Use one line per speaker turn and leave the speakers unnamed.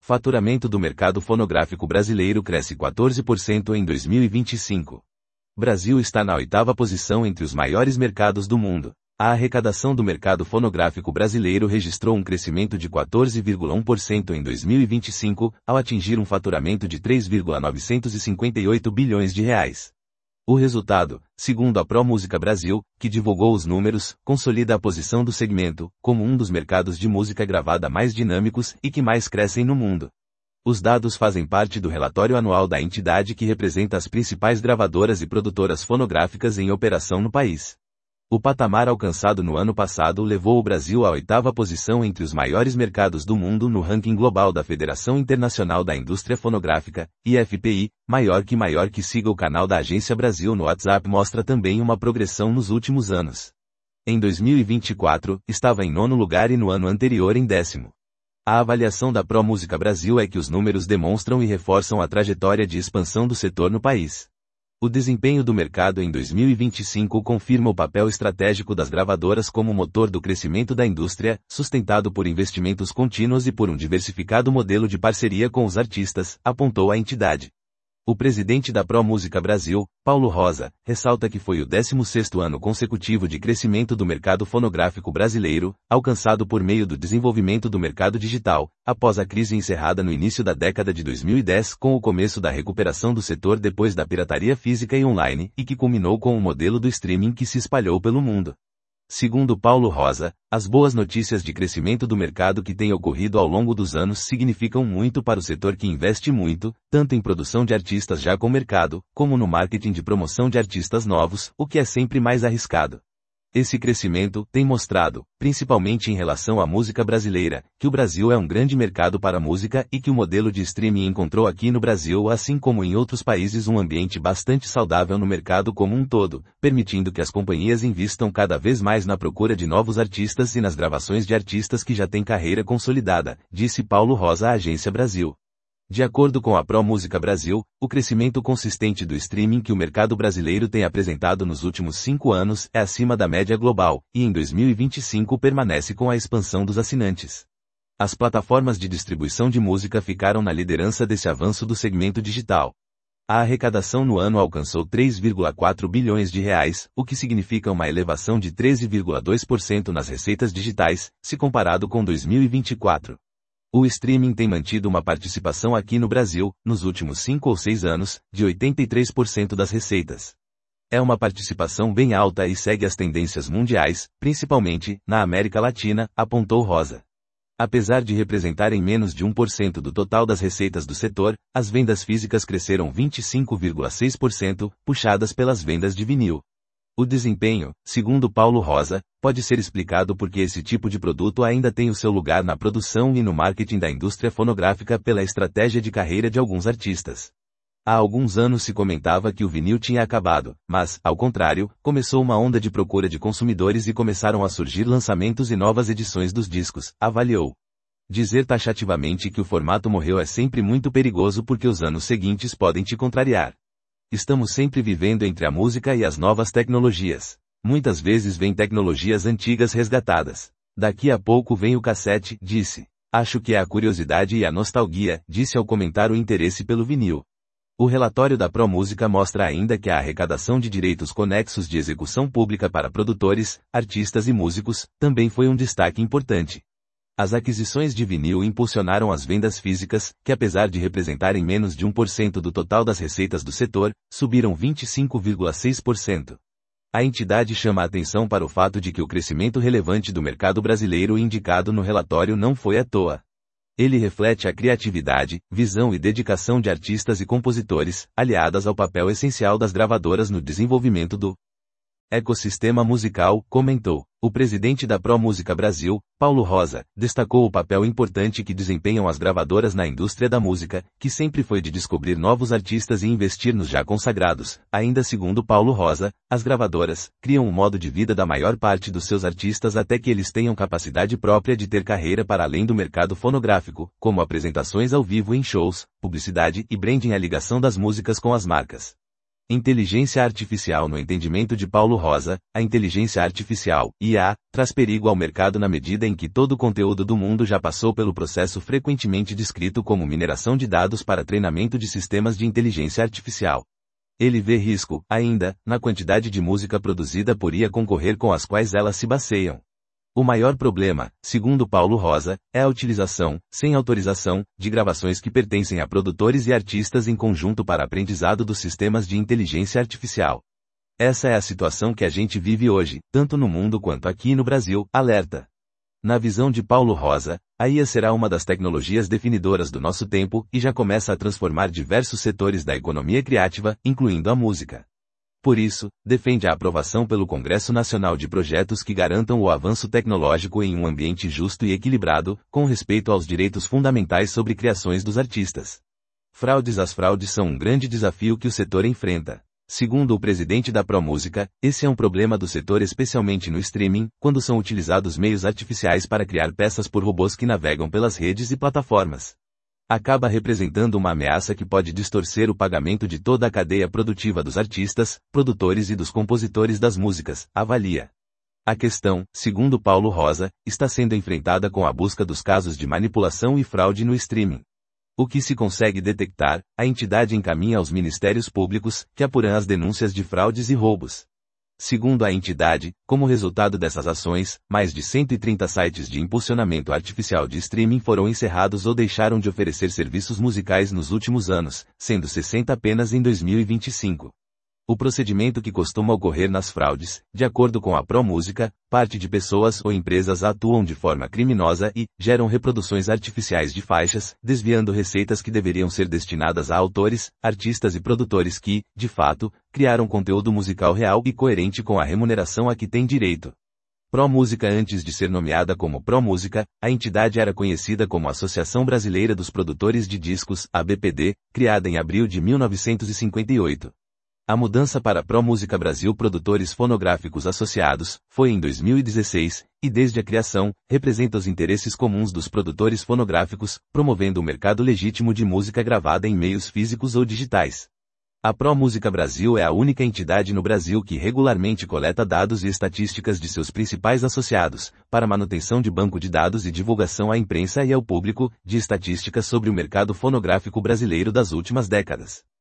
Faturamento do mercado fonográfico brasileiro cresce 14% em 2025. Brasil está na 8ª posição entre os maiores mercados do mundo. A arrecadação do mercado fonográfico brasileiro registrou um crescimento de 14,1% em 2025, ao atingir um faturamento de 3,958 bilhões de reais. O resultado, segundo a ProMúsica Brasil, que divulgou os números, consolida a posição do segmento como um dos mercados de música gravada mais dinâmicos e que mais crescem no mundo. Os dados fazem parte do relatório anual da entidade que representa as principais gravadoras e produtoras fonográficas em operação no país. O patamar alcançado no ano passado levou o Brasil à 8ª posição entre os maiores mercados do mundo no ranking global da Federação Internacional da Indústria Fonográfica, IFPI, maior que siga o canal da Agência Brasil no WhatsApp mostra também uma progressão nos últimos anos. Em 2024, estava em 9º lugar e no ano anterior em 10º. A avaliação da ProMúsica Brasil é que os números demonstram e reforçam a trajetória de expansão do setor no país. O desempenho do mercado em 2025 confirma o papel estratégico das gravadoras como motor do crescimento da indústria, sustentado por investimentos contínuos e por um diversificado modelo de parceria com os artistas, apontou a entidade. O presidente da ProMúsica Brasil, Paulo Rosa, ressalta que foi o 16º ano consecutivo de crescimento do mercado fonográfico brasileiro, alcançado por meio do desenvolvimento do mercado digital, após a crise encerrada no início da década de 2010 com o começo da recuperação do setor depois da pirataria física e online, e que culminou com o modelo do streaming que se espalhou pelo mundo. Segundo Paulo Rosa, as boas notícias de crescimento do mercado que têm ocorrido ao longo dos anos significam muito para o setor que investe muito, tanto em produção de artistas já com mercado, como no marketing de promoção de artistas novos, o que é sempre mais arriscado. Esse crescimento tem mostrado, principalmente em relação à música brasileira, que o Brasil é um grande mercado para a música e que o modelo de streaming encontrou aqui no Brasil, assim como em outros países, um ambiente bastante saudável no mercado como um todo, permitindo que as companhias invistam cada vez mais na procura de novos artistas e nas gravações de artistas que já têm carreira consolidada, disse Paulo Rosa à Agência Brasil. De acordo com a ProMúsica Brasil, o crescimento consistente do streaming que o mercado brasileiro tem apresentado nos últimos 5 anos é acima da média global, e em 2025 permanece com a expansão dos assinantes. As plataformas de distribuição de música ficaram na liderança desse avanço do segmento digital. A arrecadação no ano alcançou 3,4 bilhões de reais, o que significa uma elevação de 13,2% nas receitas digitais, se comparado com 2024. O streaming tem mantido uma participação aqui no Brasil, nos últimos 5 ou 6 anos, de 83% das receitas. É uma participação bem alta e segue as tendências mundiais, principalmente na América Latina, apontou Rosa. Apesar de representarem menos de 1% do total das receitas do setor, as vendas físicas cresceram 25,6%, puxadas pelas vendas de vinil. O desempenho, segundo Paulo Rosa, pode ser explicado porque esse tipo de produto ainda tem o seu lugar na produção e no marketing da indústria fonográfica pela estratégia de carreira de alguns artistas. Há alguns anos se comentava que o vinil tinha acabado, mas, ao contrário, começou uma onda de procura de consumidores e começaram a surgir lançamentos e novas edições dos discos, avaliou. Dizer taxativamente que o formato morreu é sempre muito perigoso porque os anos seguintes podem te contrariar. Estamos sempre vivendo entre a música e as novas tecnologias. Muitas vezes vêm tecnologias antigas resgatadas. Daqui a pouco vem o cassete, disse. Acho que é a curiosidade e a nostalgia, disse ao comentar o interesse pelo vinil. O relatório da ProMúsica mostra ainda que a arrecadação de direitos conexos de execução pública para produtores, artistas e músicos, também foi um destaque importante. As aquisições de vinil impulsionaram as vendas físicas, que apesar de representarem menos de 1% do total das receitas do setor, subiram 25,6%. A entidade chama a atenção para o fato de que o crescimento relevante do mercado brasileiro indicado no relatório não foi à toa. Ele reflete a criatividade, visão e dedicação de artistas e compositores, aliadas ao papel essencial das gravadoras no desenvolvimento do ecossistema musical, comentou. O presidente da ProMúsica Brasil, Paulo Rosa, destacou o papel importante que desempenham as gravadoras na indústria da música, que sempre foi de descobrir novos artistas e investir nos já consagrados. Ainda segundo Paulo Rosa, as gravadoras criam um modo de vida da maior parte dos seus artistas até que eles tenham capacidade própria de ter carreira para além do mercado fonográfico, como apresentações ao vivo em shows, publicidade e branding, a ligação das músicas com as marcas. Inteligência artificial. No entendimento de Paulo Rosa, a inteligência artificial, IA, traz perigo ao mercado na medida em que todo o conteúdo do mundo já passou pelo processo frequentemente descrito como mineração de dados para treinamento de sistemas de inteligência artificial. Ele vê risco, ainda, na quantidade de música produzida por IA concorrer com as quais elas se baseiam. O maior problema, segundo Paulo Rosa, é a utilização, sem autorização, de gravações que pertencem a produtores e artistas em conjunto para aprendizado dos sistemas de inteligência artificial. Essa é a situação que a gente vive hoje, tanto no mundo quanto aqui no Brasil, alerta. Na visão de Paulo Rosa, a IA será uma das tecnologias definidoras do nosso tempo e já começa a transformar diversos setores da economia criativa, incluindo a música. Por isso, defende a aprovação pelo Congresso Nacional de projetos que garantam o avanço tecnológico em um ambiente justo e equilibrado, com respeito aos direitos fundamentais sobre criações dos artistas. Fraudes. As fraudes são um grande desafio que o setor enfrenta. Segundo o presidente da ProMúsica, esse é um problema do setor especialmente no streaming, quando são utilizados meios artificiais para criar peças por robôs que navegam pelas redes e plataformas. Acaba representando uma ameaça que pode distorcer o pagamento de toda a cadeia produtiva dos artistas, produtores e dos compositores das músicas, avalia. A questão, segundo Paulo Rosa, está sendo enfrentada com a busca dos casos de manipulação e fraude no streaming. O que se consegue detectar, a entidade encaminha aos ministérios públicos, que apuram as denúncias de fraudes e roubos. Segundo a entidade, como resultado dessas ações, mais de 130 sites de impulsionamento artificial de streaming foram encerrados ou deixaram de oferecer serviços musicais nos últimos anos, sendo 60 apenas em 2025. O procedimento que costuma ocorrer nas fraudes, de acordo com a ProMúsica, parte de pessoas ou empresas atuam de forma criminosa e geram reproduções artificiais de faixas, desviando receitas que deveriam ser destinadas a autores, artistas e produtores que, de fato, criaram conteúdo musical real e coerente com a remuneração a que têm direito. ProMúsica. Antes de ser nomeada como ProMúsica, a entidade era conhecida como Associação Brasileira dos Produtores de Discos, ABPD, criada em abril de 1958. A mudança para ProMúsica Brasil Produtores Fonográficos Associados foi em 2016, e desde a criação, representa os interesses comuns dos produtores fonográficos, promovendo o mercado legítimo de música gravada em meios físicos ou digitais. A ProMúsica Brasil é a única entidade no Brasil que regularmente coleta dados e estatísticas de seus principais associados, para manutenção de banco de dados e divulgação à imprensa e ao público, de estatísticas sobre o mercado fonográfico brasileiro das últimas décadas.